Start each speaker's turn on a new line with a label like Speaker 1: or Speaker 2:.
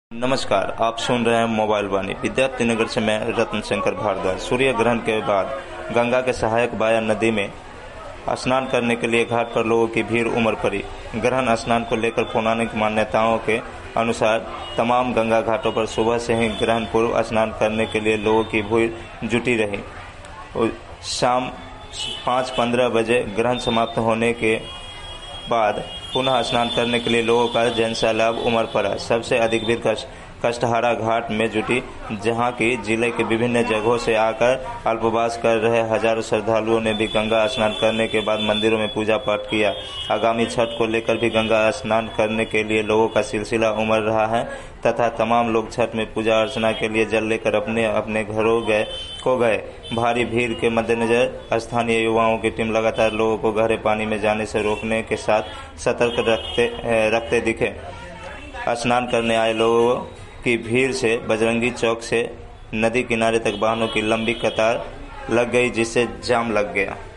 Speaker 1: नमस्कार, आप सुन रहे हैं मोबाइल वाणी। विद्यार्थीनगर से मैं रत्न शंकर भारद्वाज। सूर्य ग्रहण के बाद गंगा के सहायक बाया नदी में स्नान करने के लिए घाट पर लोगों की भीड़ उमड़ पड़ी। ग्रहण स्नान को लेकर पौराणिक मान्यताओं के अनुसार तमाम गंगा घाटों पर सुबह से ही ग्रहण पूर्व स्नान करने के लिए लोगों की भीड़ जुटी रही। शाम 5:15 बजे ग्रहण समाप्त होने के बाद पुनः स्नान करने के लिए लोगों का जनसैलाब उमड़ पड़ा। सबसे अधिक भीड़ कष्टहारा घाट में जुटी, जहां की जिले के विभिन्न जगहों से आकर अल्पवास कर रहे हजारों श्रद्धालुओं ने भी गंगा स्नान करने के बाद मंदिरों में पूजा पाठ किया। आगामी छठ को लेकर भी गंगा स्नान करने के लिए लोगों का सिलसिला उमड़ रहा है तथा तमाम लोग छठ में पूजा अर्चना के लिए जल लेकर अपने अपने घरों गए। भारी भीड़ के मद्देनजर स्थानीय युवाओं की टीम लगातार लोगों को गहरे पानी में जाने से रोकने के साथ सतर्क रखते दिखे। स्नान करने आए लोगों की भीड़ से बजरंगी चौक से नदी किनारे तक वाहनों की लंबी कतार लग गई, जिससे जाम लग गया।